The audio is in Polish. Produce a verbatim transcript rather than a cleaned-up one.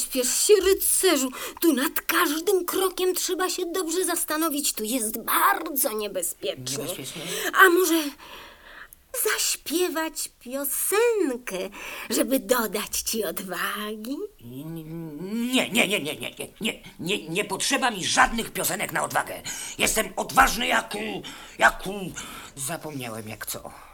Pospiesz się, rycerzu. Tu nad każdym krokiem trzeba się dobrze zastanowić. Tu jest bardzo niebezpiecznie. Niebezpiecznie? A może zaśpiewać piosenkę, żeby dodać ci odwagi? Nie, nie, nie, nie, nie, nie, nie, nie, nie potrzeba mi żadnych piosenek na odwagę. Jestem odważny jak, jak, zapomniałem jak co.